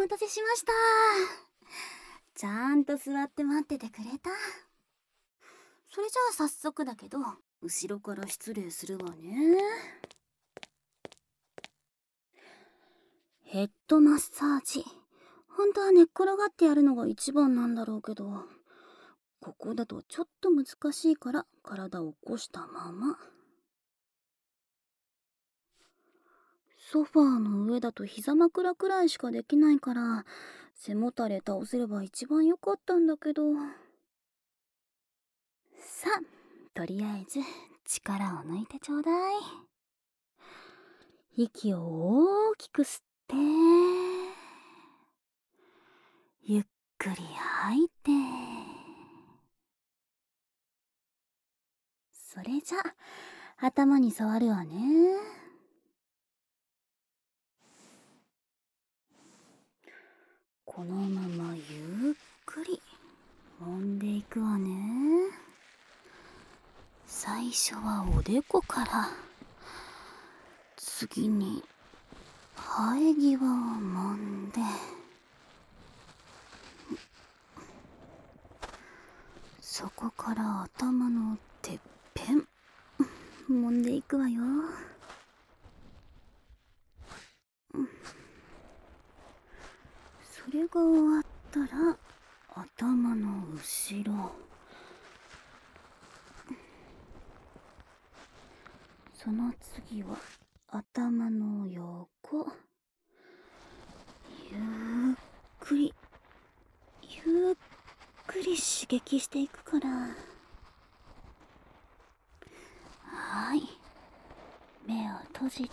待たせしました。ちゃんと座って待っててくれた。それじゃあ早速だけど、後ろから失礼するわね。ヘッドマッサージ。本当は寝っ転がってやるのが一番なんだろうけど、ここだとちょっと難しいから体を起こしたまま。ソファーの上だと膝枕くらいしかできないから、背もたれ倒せれば一番良かったんだけど。さあ、とりあえず力を抜いてちょうだい。息を大きく吸って、ゆっくり吐いて。それじゃ頭に触るわね。このままゆっくり揉んでいくわね。最初はおでこから、次に生え際を揉んで、そこから頭のてっぺん揉んでいくわよ。それが終わったら頭の後ろ、その次は頭の横、ゆっくりゆっくり刺激していくから。はい、目を閉じて。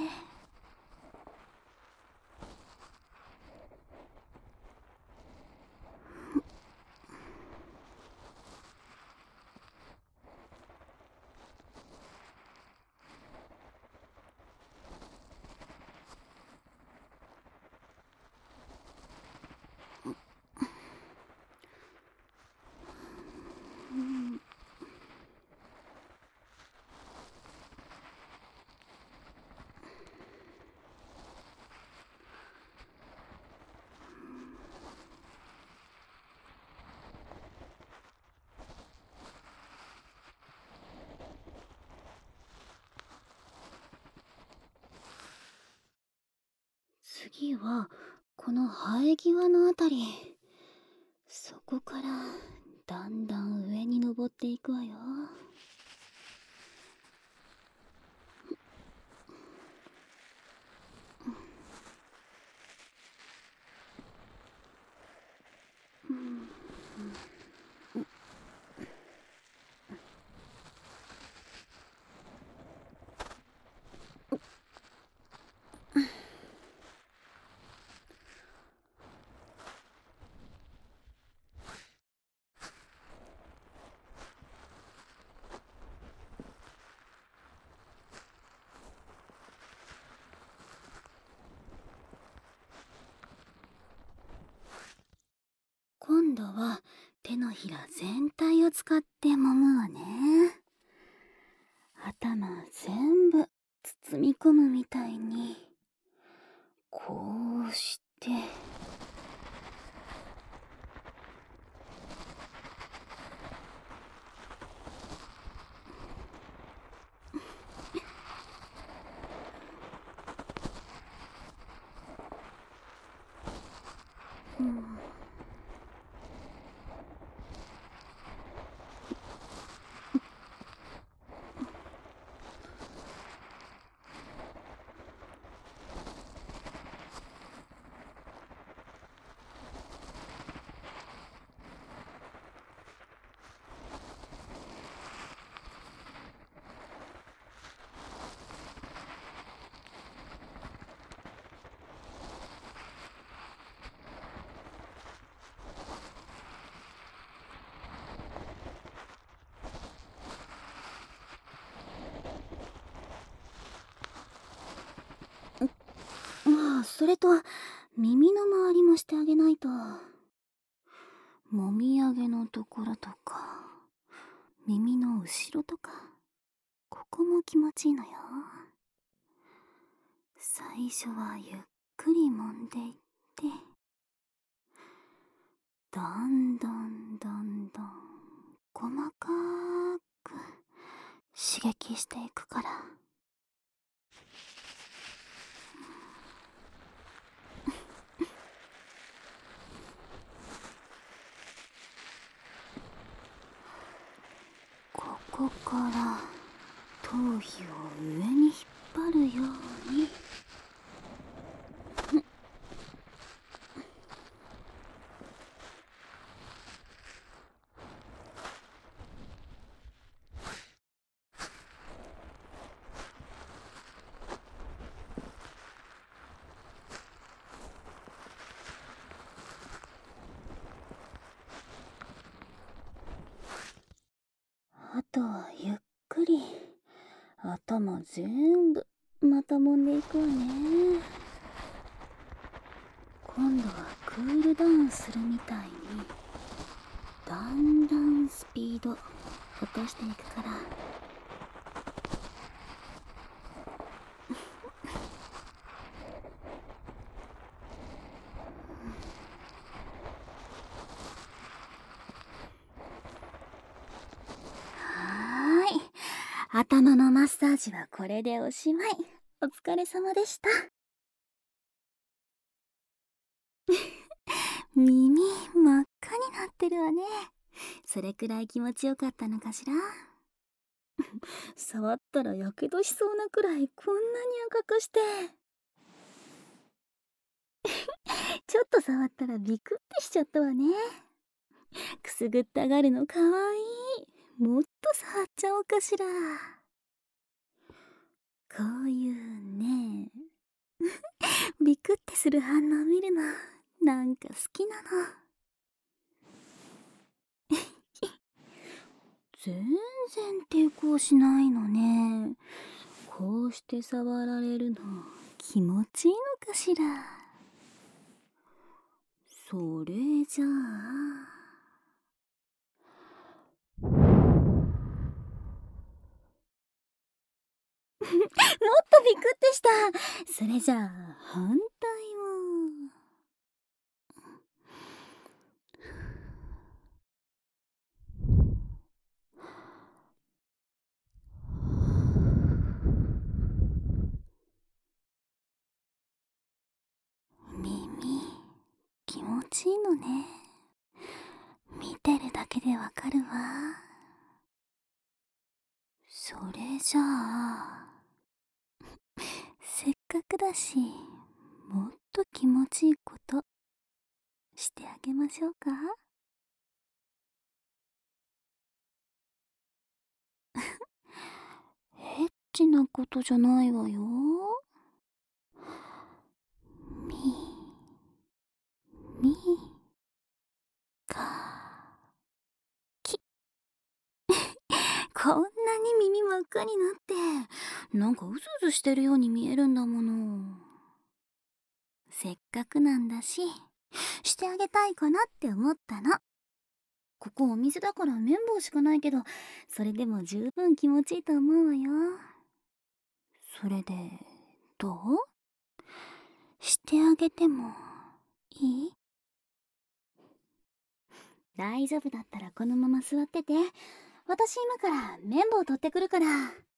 次はこの生え際のあたり、そこからだんだん上に登っていくわよ。今度は手のひら全体を使って揉むわね。頭全部包み込むみたいに、こうして。それと耳の周りもしてあげないと。もみあげのところとか耳の後ろとか、ここも気持ちいいのよ。最初はゆっくり揉んでいって、 どんどんどんどん細かく刺激していくから。ここから頭皮を上に引っ張るように。あとはゆっくり頭全部また揉んでいくわね。今度はクールダウンするみたいにだんだんスピード落としていくから。はーい、頭のマッサージはこれでおしまい。お疲れ様でした。耳真っ赤になってるわね。それくらい気持ちよかったのかしら。触ったらやけどしそうなくらいこんなに赤くして。ちょっと触ったらビクってしちゃったわね。くすぐったがるのかわいい。もっと触っちゃおうかしら。こういうねビクってする反応見るのなんか好きなの。全然抵抗しないのね。こうして触られるの気持ちいいのかしら。それじゃあもっとビクってした。それじゃあ反対も。耳気持ちいいのね。見てるだけでわかるわ。それじゃあせっかくだしもっと気持ちいいことしてあげましょうか。エッチなことじゃないわよ。みみかきこんなに耳真っ赤になってなんかうずうずしてるように見えるんだもの。せっかくなんだししてあげたいかなって思ったの。ここお水だから綿棒しかないけどそれでも十分気持ちいいと思うわよ。それでどう？してあげてもいい？大丈夫だったらこのまま座ってて。私今から綿棒取ってくるから。